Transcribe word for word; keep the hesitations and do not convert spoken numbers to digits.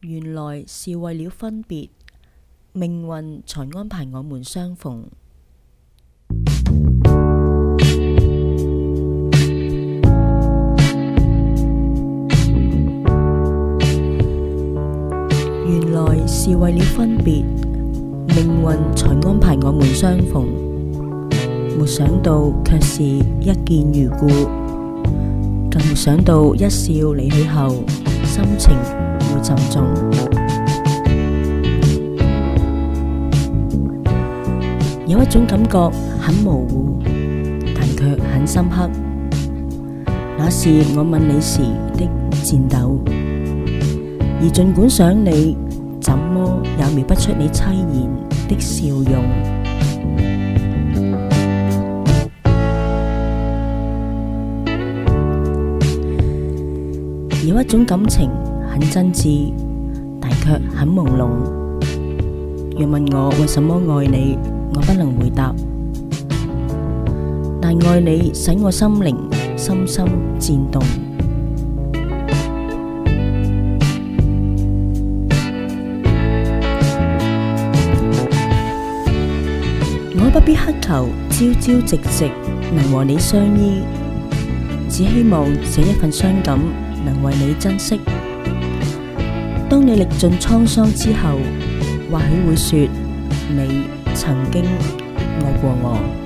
原來是為了分別，命運才安排我們相逢。原來是為了分別，命運才安排我們相逢。沒想到卻是一見如故，更沒想到一笑離去後，心情會沉重。有一種感覺很模糊，但卻很深刻，那是我吻你時的顫抖。而儘管想你，怎麼也描不出你淒然的笑容。有一種感情很真摯，但卻很朦朧。若問我為什麼愛你，我不能回答。但愛你使我心靈深深顫動。我不必乞求朝朝夕夕能和你相依，只希望這一份傷感能為你珍惜。當你歷盡滄桑之後，或許會說你曾經愛過我。